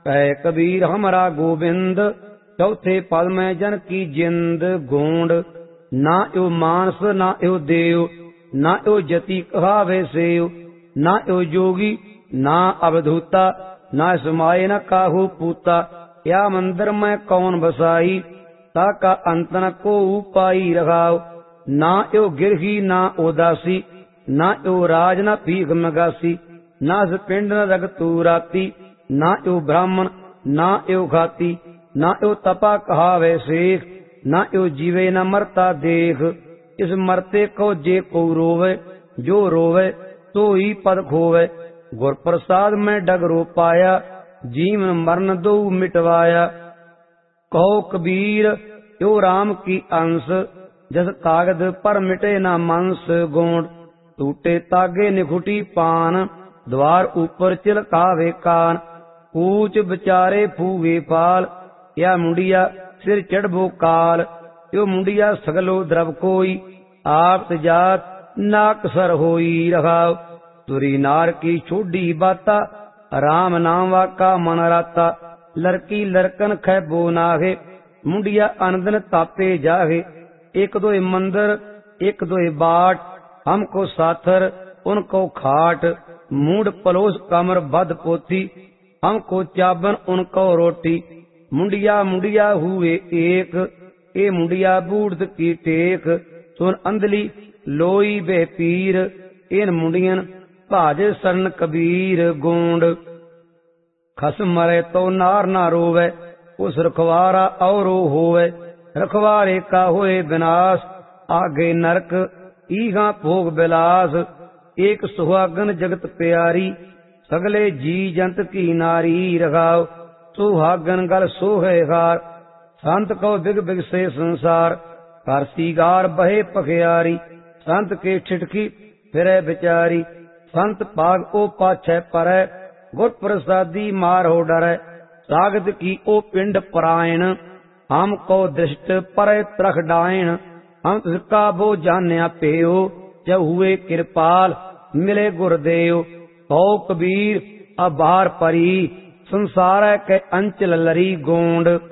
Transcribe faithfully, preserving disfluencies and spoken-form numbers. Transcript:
कह कबीर हमरा गोबिंद, चौथे पद में जन की जिंद गोंड। ना यो मानस ना यो देव, ना यो जति कहावे सेव, ना यो जोगी ना अवधूता, ना समाये न काहू पूता। या मंदिर में कौन बसाई, ताका अंत न को पाई रखाओ। ना यो गिरही ना उदासी, ना यो राज न भीख मगासी, ना पिंड न रग तू राती, ना यो ब्राह्मण ना यो घाती, ना यो तपा कहावे शेख, ना यो जीवे न मरता देख। इस मरते को जे को रोवे, जो रोवे तो ही पद खोवे। गुर प्रसाद में डगरो पाया, जीवन मरण दो मिटवाया। कहो कबीर यो राम की अंश, जस कागद पर मिटे न मंस गोंड। टूटे तागे निखुटी पान, द्वार ऊपर चिलकावे कान। कूच बिचारे फूवे पाल, या मुंडिया सिर चढ़बो काल। यो मुंडिया सगलो द्रव कोई, आप जात नाक सर होई रखाओ। तुरी नार की छोड़ी बाता, राम नाम वाका मन राता। लड़की लड़कन खैबो नाहे, मुंडिया अनदन तापे जाहे। एक दो मंदिर एक दो बाट, हमको साथर उनको खाट। मूड पलोस कमर बद पोथी, हमको चाबन उनको रोटी। मुंडिया मुंडिया हुए एक, ए मुंडिया बूढ़ की टेक। सुन अंधली लोई बे पीर, इन मुंडियन भाजे शरण कबीर गोंड। खस मरे तो नार ना रोवे, उस रखवारा औरो होवे। रखवारे का होए विनाश, आगे नरक ईहा भोग बिलास। एक सुहागन जगत प्यारी, सगले जी जंत की नारी रखाओ। सुहागन गल सोहे हार, संत को बिग बिग से संसार। कर सीगार बहे पखियारी, संत के ठिठकी फिरे बिचारी। संत पाग ओ पाछे परै, गुर प्रसादी मारो डरै। सागत की ओ पिंड परायण, हमको दृष्ट परे त्रख डायण। हम तिसका बो जान्या पेयो, जब हुए कृपाल मिले गुरदेव। कहो कबीर अब बाहर परी, संसार के अंचल लरी गोंड।